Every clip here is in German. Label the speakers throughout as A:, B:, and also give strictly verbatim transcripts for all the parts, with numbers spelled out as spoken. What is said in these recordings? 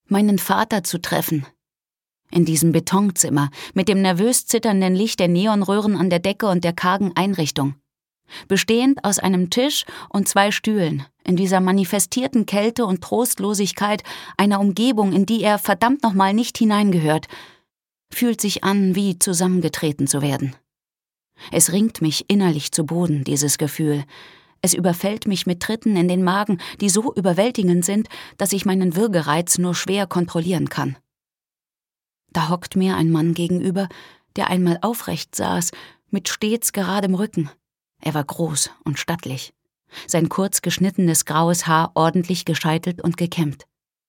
A: Meinen Vater zu treffen. In diesem Betonzimmer, mit dem nervös zitternden Licht der Neonröhren an der Decke und der kargen Einrichtung. Bestehend aus einem Tisch und zwei Stühlen, in dieser manifestierten Kälte und Trostlosigkeit einer Umgebung, in die er verdammt nochmal nicht hineingehört, fühlt sich an, wie zusammengetreten zu werden. Es ringt mich innerlich zu Boden, dieses Gefühl. Es überfällt mich mit Tritten in den Magen, die so überwältigend sind, dass ich meinen Würgereiz nur schwer kontrollieren kann. Da hockt mir ein Mann gegenüber, der einmal aufrecht saß, mit stets geradem Rücken. Er war groß und stattlich, sein kurz geschnittenes graues Haar ordentlich gescheitelt und gekämmt.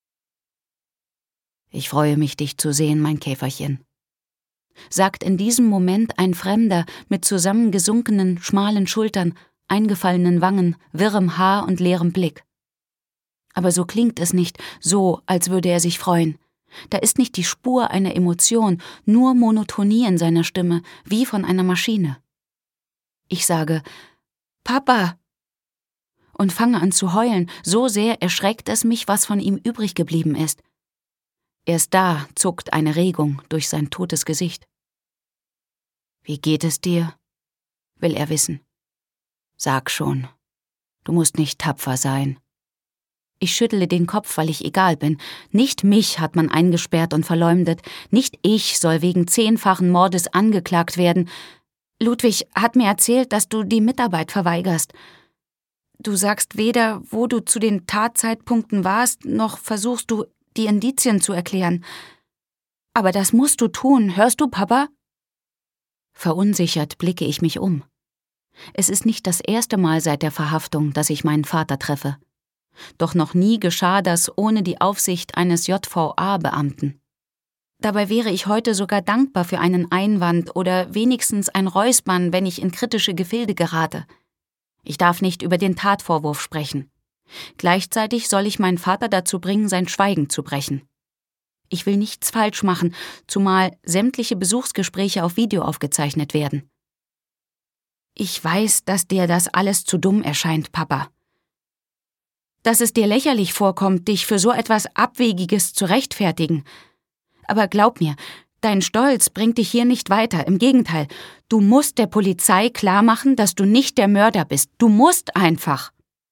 A: »Ich freue mich, dich zu sehen, mein Käferchen«, sagt in diesem Moment ein Fremder mit zusammengesunkenen, schmalen Schultern, eingefallenen Wangen, wirrem Haar und leerem Blick. Aber so klingt es nicht, so, als würde er sich freuen. Da ist nicht die Spur einer Emotion, nur Monotonie in seiner Stimme, wie von einer Maschine. Ich sage, »Papa!« und fange an zu heulen, so sehr erschreckt es mich, was von ihm übrig geblieben ist. Erst da zuckt eine Regung durch sein totes Gesicht. »Wie geht es dir?«, will er wissen. »Sag schon, du musst nicht tapfer sein.« Ich schüttle den Kopf, weil ich egal bin. Nicht mich hat man eingesperrt und verleumdet, nicht ich soll wegen zehnfachen Mordes angeklagt werden. Ludwig hat mir erzählt, dass du die Mitarbeit verweigerst. Du sagst weder, wo du zu den Tatzeitpunkten warst, noch versuchst du, die Indizien zu erklären. Aber das musst du tun, hörst du, Papa? Verunsichert blicke ich mich um. Es ist nicht das erste Mal seit der Verhaftung, dass ich meinen Vater treffe. Doch noch nie geschah das ohne die Aufsicht eines J V A-Beamten. Dabei wäre ich heute sogar dankbar für einen Einwand oder wenigstens ein Räuspern, wenn ich in kritische Gefilde gerate. Ich darf nicht über den Tatvorwurf sprechen. Gleichzeitig soll ich meinen Vater dazu bringen, sein Schweigen zu brechen. Ich will nichts falsch machen, zumal sämtliche Besuchsgespräche auf Video aufgezeichnet werden. Ich weiß, dass dir das alles zu dumm erscheint, Papa. Dass es dir lächerlich vorkommt, dich für so etwas Abwegiges zu rechtfertigen. Aber glaub mir, dein Stolz bringt dich hier nicht weiter. Im Gegenteil, du musst der Polizei klarmachen, dass du nicht der Mörder bist. Du musst einfach.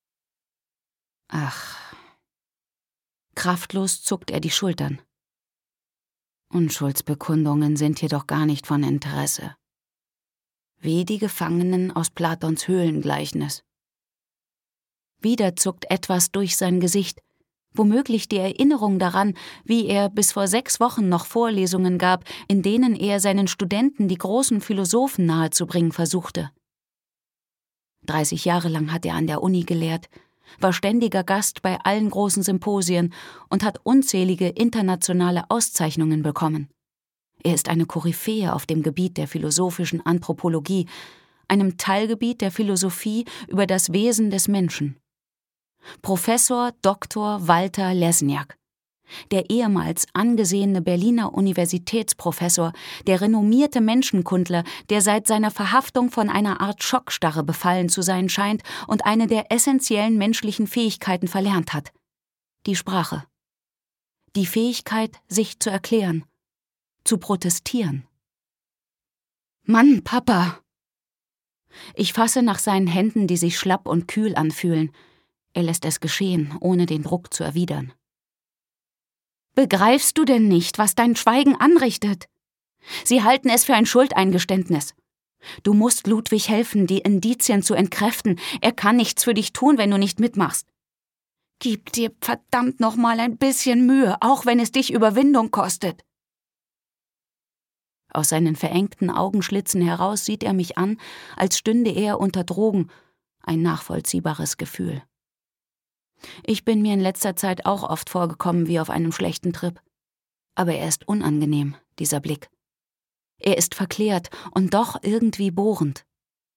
A: Ach. Kraftlos zuckt er die Schultern. Unschuldsbekundungen sind jedoch gar nicht von Interesse. Wie die Gefangenen aus Platons Höhlengleichnis. Wieder zuckt etwas durch sein Gesicht, womöglich die Erinnerung daran, wie er bis vor sechs Wochen noch Vorlesungen gab, in denen er seinen Studenten die großen Philosophen nahezubringen versuchte. Dreißig Jahre lang hat er an der Uni gelehrt, war ständiger Gast bei allen großen Symposien und hat unzählige internationale Auszeichnungen bekommen. Er ist eine Koryphäe auf dem Gebiet der philosophischen Anthropologie, einem Teilgebiet der Philosophie über das Wesen des Menschen. Professor Doktor Walter Lesniak, der ehemals angesehene Berliner Universitätsprofessor, der renommierte Menschenkundler, der seit seiner Verhaftung von einer Art Schockstarre befallen zu sein scheint und eine der essentiellen menschlichen Fähigkeiten verlernt hat: die Sprache. Die Fähigkeit, sich zu erklären, zu protestieren. Mann, Papa! Ich fasse nach seinen Händen, die sich schlapp und kühl anfühlen. Er lässt es geschehen, ohne den Druck zu erwidern. Begreifst du denn nicht, was dein Schweigen anrichtet? Sie halten es für ein Schuldeingeständnis. Du musst Ludwig helfen, die Indizien zu entkräften. Er kann nichts für dich tun, wenn du nicht mitmachst. Gib dir verdammt noch mal ein bisschen Mühe, auch wenn es dich Überwindung kostet. Aus seinen verengten Augenschlitzen heraus sieht er mich an, als stünde er unter Drogen, ein nachvollziehbares Gefühl. Ich bin mir in letzter Zeit auch oft vorgekommen wie auf einem schlechten Trip. Aber er ist unangenehm, dieser Blick. Er ist verklärt und doch irgendwie bohrend.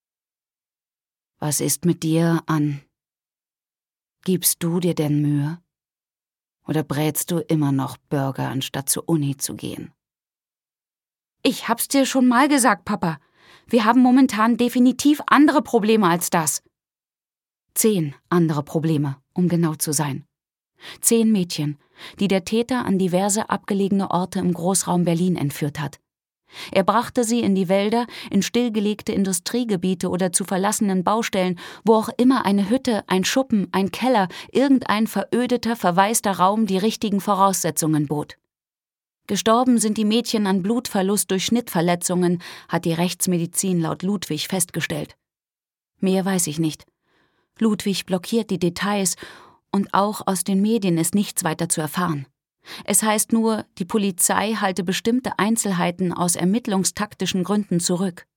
A: Was ist mit dir an? Gibst du dir denn Mühe? Oder brätst du immer noch Burger, anstatt zur Uni zu gehen? Ich hab's dir schon mal gesagt, Papa. Wir haben momentan definitiv andere Probleme als das. Zehn andere Probleme, um genau zu sein. Zehn Mädchen, die der Täter an diverse abgelegene Orte im Großraum Berlin entführt hat. Er brachte sie in die Wälder, in stillgelegte Industriegebiete oder zu verlassenen Baustellen, wo auch immer eine Hütte, ein Schuppen, ein Keller, irgendein verödeter, verwaister Raum die richtigen Voraussetzungen bot. Gestorben sind die Mädchen an Blutverlust durch Schnittverletzungen, hat die Rechtsmedizin laut Ludwig festgestellt. Mehr weiß ich nicht. Ludwig blockiert die Details und auch aus den Medien ist nichts weiter zu erfahren. Es heißt nur, die Polizei halte bestimmte Einzelheiten aus ermittlungstaktischen Gründen zurück.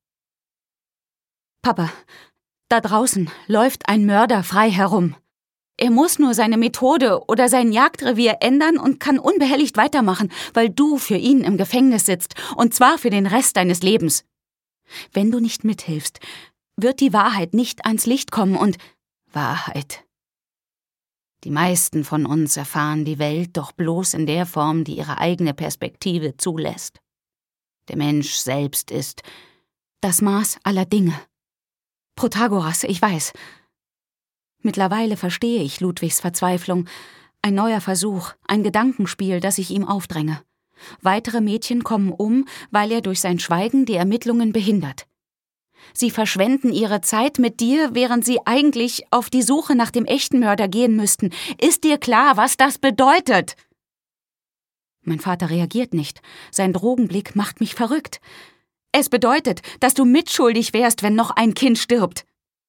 A: Papa, da draußen läuft ein Mörder frei herum. Er muss nur seine Methode oder sein Jagdrevier ändern und kann unbehelligt weitermachen, weil du für ihn im Gefängnis sitzt, und zwar für den Rest deines Lebens. Wenn du nicht mithilfst, wird die Wahrheit nicht ans Licht kommen und Wahrheit. Die meisten von uns erfahren die Welt doch bloß in der Form, die ihre eigene Perspektive zulässt. Der Mensch selbst ist das Maß aller Dinge. Protagoras, ich weiß. Mittlerweile verstehe ich Ludwigs Verzweiflung. Ein neuer Versuch, ein Gedankenspiel, das ich ihm aufdränge. Weitere Mädchen kommen um, weil er durch sein Schweigen die Ermittlungen behindert. Sie verschwenden ihre Zeit mit dir, während sie eigentlich auf die Suche nach dem echten Mörder gehen müssten. Ist dir klar, was das bedeutet? Mein Vater reagiert nicht. Sein Drogenblick macht mich verrückt. Es bedeutet, dass du mitschuldig wärst, wenn noch ein Kind stirbt.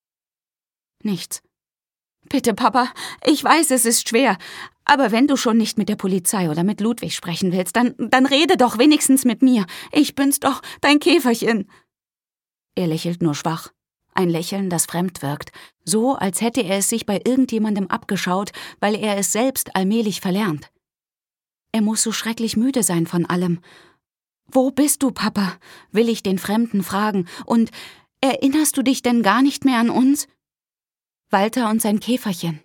A: Nichts. Bitte, Papa, ich weiß, es ist schwer, aber wenn du schon nicht mit der Polizei oder mit Ludwig sprechen willst, dann, dann rede doch wenigstens mit mir. Ich bin's doch, dein Käferchen. Er lächelt nur schwach. Ein Lächeln, das fremd wirkt. So, als hätte er es sich bei irgendjemandem abgeschaut, weil er es selbst allmählich verlernt. Er muss so schrecklich müde sein von allem. »Wo bist du, Papa?« will ich den Fremden fragen. »Und erinnerst du dich denn gar nicht mehr an uns?« Walter und sein Käferchen.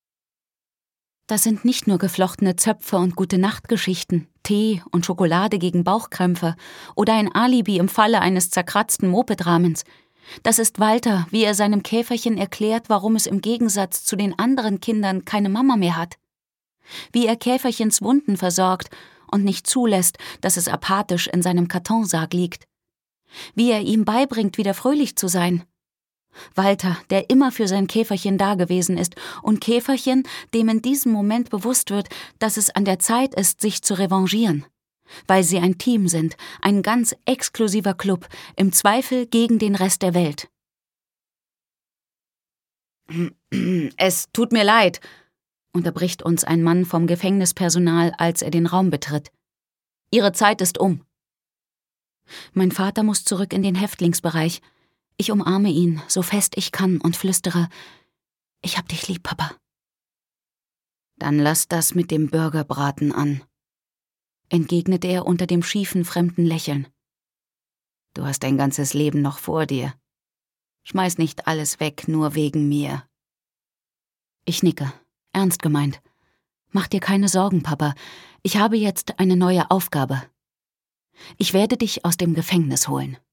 A: Das sind nicht nur geflochtene Zöpfe und Gute-Nacht-Geschichten, Tee und Schokolade gegen Bauchkrämpfe oder ein Alibi im Falle eines zerkratzten Mopedrahmens. Das ist Walter, wie er seinem Käferchen erklärt, warum es im Gegensatz zu den anderen Kindern keine Mama mehr hat. Wie er Käferchens Wunden versorgt und nicht zulässt, dass es apathisch in seinem Kartonsarg liegt. Wie er ihm beibringt, wieder fröhlich zu sein. Walter, der immer für sein Käferchen dagewesen ist, und Käferchen, dem in diesem Moment bewusst wird, dass es an der Zeit ist, sich zu revanchieren. Weil sie ein Team sind, ein ganz exklusiver Club, im Zweifel gegen den Rest der Welt. »Es tut mir leid«, unterbricht uns ein Mann vom Gefängnispersonal, als er den Raum betritt. »Ihre Zeit ist um.« Mein Vater muss zurück in den Häftlingsbereich. Ich umarme ihn, so fest ich kann, und flüstere, »Ich hab dich lieb, Papa.« »Dann lass das mit dem Burgerbraten an«, entgegnet er unter dem schiefen, fremden Lächeln. »Du hast dein ganzes Leben noch vor dir. Schmeiß nicht alles weg, nur wegen mir.« Ich nicke, ernst gemeint. »Mach dir keine Sorgen, Papa. Ich habe jetzt eine neue Aufgabe. Ich werde dich aus dem Gefängnis holen.«